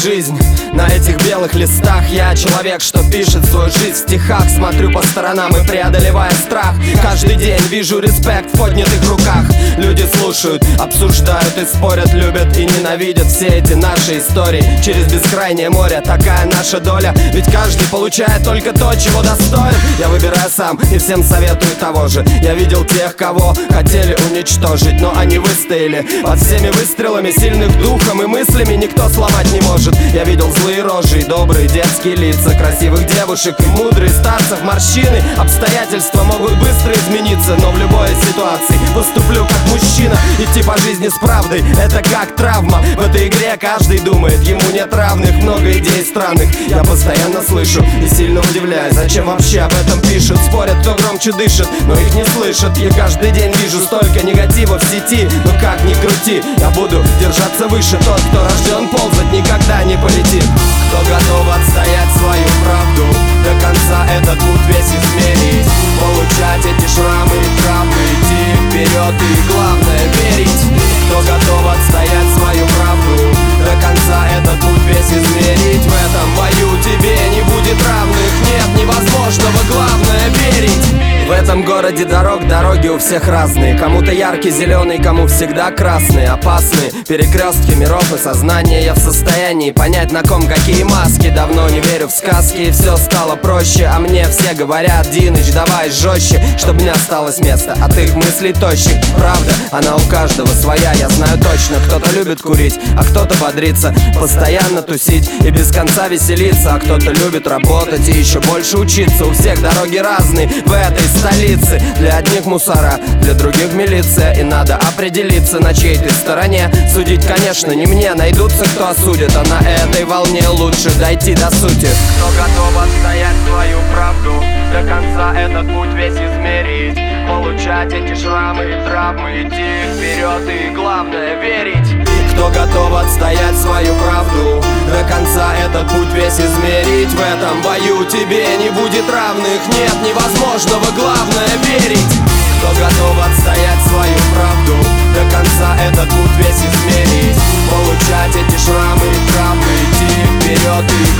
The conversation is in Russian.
жизнь на этих белых листах. Я человек, что пишет свою жизнь в стихах. Смотрю по сторонам и преодолевая страх. Каждый день вижу респект в поднятых руках. Люди слушают, обсуждают и спорят, любят и ненавидят все эти наши истории. Через бескрайнее море такая наша доля. Ведь каждый получает только то, чего достоин. Я выбираю сам и всем советую того же. Я видел тех, кого хотели уничтожить, но они выстояли под всеми выстрелами сильных духом и мыслями никто сломать не может. Я видел злые рожи и добрые детские лица, красивых девушек и мудрые старцев. Морщины, обстоятельства могут быстро измениться, но в любой ситуации поступлю как мужчина. Идти по жизни с правдой — это как травма. В этой игре каждый думает, ему нет равных. Много идей странных я постоянно слышу и сильно удивляюсь, зачем вообще об этом пишут. Спорят, кто громче дышит, но их не слышат. Я каждый день вижу столько негатива в сети. Но как ни крути, я буду держаться выше. Тот, кто рожден ползать, никогда не полетит. Кто готов отстоять свою правду, до конца этот путь весь измерить, получать эти шрамы и травмы, идти вперед и главное верить. Кто готов отстоять свою правду, до конца этот путь весь измерить. В этом бою тебе не будет равных, нет невозможного, главное верить. В этом городе дороги у всех разные. Кому-то яркий зеленый, кому всегда красный. Опасные перекрестки миров и сознания. Я в состоянии понять, на ком какие маски. Давно не верю в сказки, и все стало проще. А мне все говорят: Диныч, давай жестче, чтоб не осталось места от их мыслей тощих. Правда, она у каждого своя, я знаю точно. Кто-то любит курить, а кто-то бодриться, постоянно тусить и без конца веселиться. А кто-то любит работать и еще больше учиться. У всех дороги разные в этой столицы. Для одних мусора, для других милиция. И надо определиться, на чьей ты стороне. Судить, конечно, не мне, найдутся, кто осудит. А на этой волне лучше дойти до сути. Кто готов отстоять свою правду, до конца этот путь весь измерить, получать эти шрамы и травмы, идти вперед и главное верить. Кто готов отстоять свою правду, до конца этот путь весь измерить. В этом бою тебе не будет равных, нет невозможного, главное верить. Кто готов отстоять свою правду, до конца этот путь весь измерить, получать эти шрамы и травмы, идти вперед и